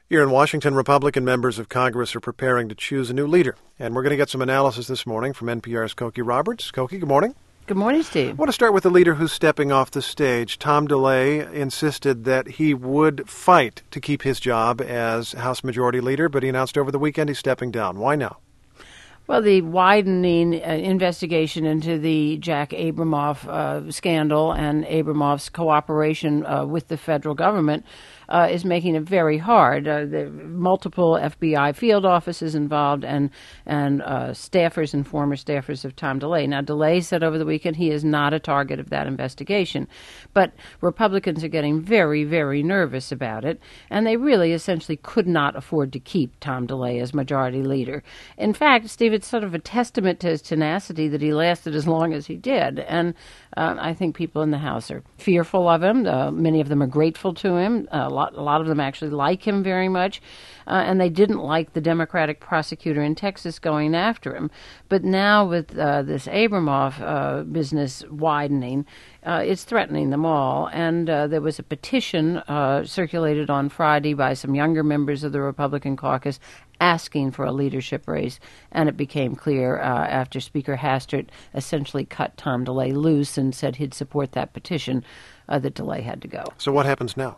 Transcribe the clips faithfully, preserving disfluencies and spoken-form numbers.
Here in Washington, Republican members of Congress are preparing to choose a new leader. And we're going to get some analysis this morning from N P R's Cokie Roberts. Cokie, good morning. Good morning, Steve. I want to start with the leader who's stepping off the stage. Tom DeLay insisted that he would fight to keep his job as House Majority Leader, but he announced over the weekend he's stepping down. Why now? Well, the widening uh, investigation into the Jack Abramoff uh, scandal and Abramoff's cooperation uh, with the federal government uh, is making it very hard. Uh, there are multiple F B I field offices involved and and uh, staffers and former staffers of Tom DeLay. Now, DeLay said over the weekend he is not a target of that investigation, but Republicans are getting very, very nervous about it, and they really essentially could not afford to keep Tom DeLay as Majority Leader. In fact, Steve, it's sort of a testament to his tenacity that he lasted as long as he did. And uh, I think people in the House are fearful of him. Uh, many of them are grateful to him. Uh, a, lot, a lot of them actually like him very much. Uh, and they didn't like the Democratic prosecutor in Texas going after him. But now with uh, this Abramoff uh, business widening, uh, it's threatening them all. And uh, there was a petition uh, circulated on Friday by some younger members of the Republican caucus asking for a leadership race, and it became clear uh, after Speaker Hastert essentially cut Tom DeLay loose and said he'd support that petition uh, that DeLay had to go. So what happens now?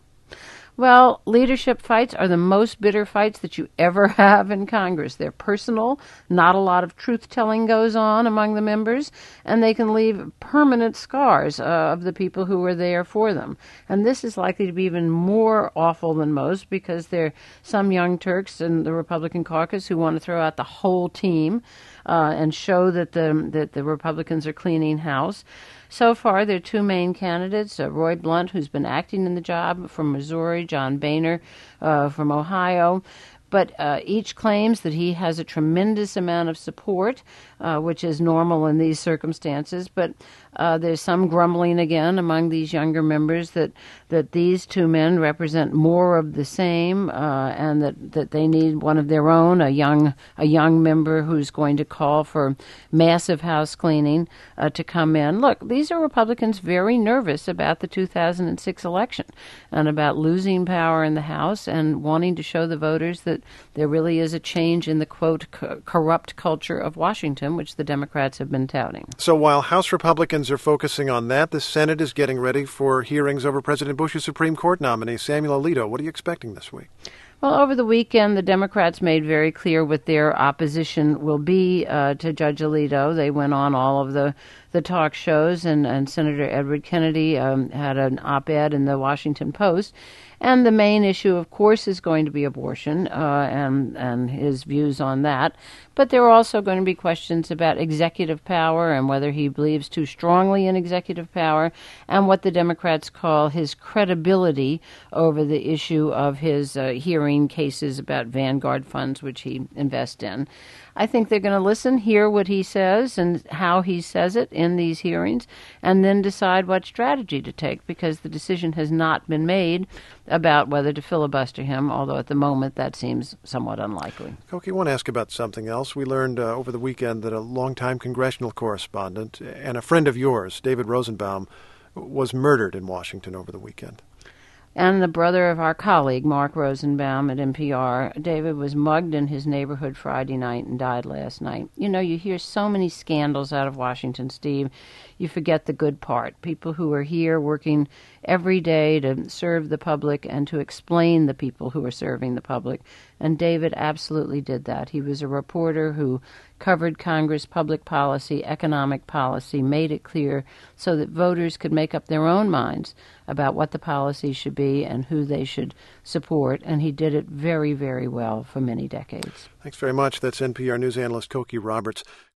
Well, leadership fights are the most bitter fights that you ever have in Congress. They're personal. Not a lot of truth-telling goes on among the members, and they can leave permanent scars uh, of the people who were there for them. And this is likely to be even more awful than most because there are some young Turks in the Republican caucus who want to throw out the whole team uh, and show that the, that the Republicans are cleaning house. So far, there are two main candidates, uh, Roy Blunt, who's been acting in the job from Missouri, John Boehner uh, from Ohio. But uh, each claims that he has a tremendous amount of support, uh, which is normal in these circumstances. But uh, there's some grumbling again among these younger members that, that these two men represent more of the same, uh, and that, that they need one of their own, a young a young member who's going to call for massive house cleaning uh, to come in. Look, these are Republicans very nervous about the two thousand six election and about losing power in the House and wanting to show the voters that there really is a change in the, quote, co- corrupt culture of Washington, which the Democrats have been touting. So while House Republicans are focusing on that, the Senate is getting ready for hearings over President Bush's Supreme Court nominee, Samuel Alito. What are you expecting this week? Well, over the weekend, the Democrats made very clear what their opposition will be uh, to Judge Alito. They went on all of the, the talk shows, and, and Senator Edward Kennedy um, had an op-ed in the Washington Post. And the main issue, of course, is going to be abortion uh, and, and his views on that. But there are also going to be questions about executive power and whether he believes too strongly in executive power and what the Democrats call his credibility over the issue of his uh, hearing cases about Vanguard funds, which he invests in. I think they're going to listen, hear what he says and how he says it in these hearings, and then decide what strategy to take, because the decision has not been made about whether to filibuster him, although at the moment that seems somewhat unlikely. Cokie, I want to ask about something else. We learned uh, over the weekend that a longtime congressional correspondent and a friend of yours, David Rosenbaum, was murdered in Washington over the weekend. And the brother of our colleague, Mark Rosenbaum at N P R, David was mugged in his neighborhood Friday night and died last night. You know, you hear so many scandals out of Washington, Steve. You forget the good part. People who are here working every day to serve the public and to explain the people who are serving the public. And David absolutely did that. He was a reporter who covered Congress public policy, economic policy, made it clear so that voters could make up their own minds about what the policy should be and who they should support. And he did it very, very well for many decades. Thanks very much. That's N P R News analyst Cokie Roberts.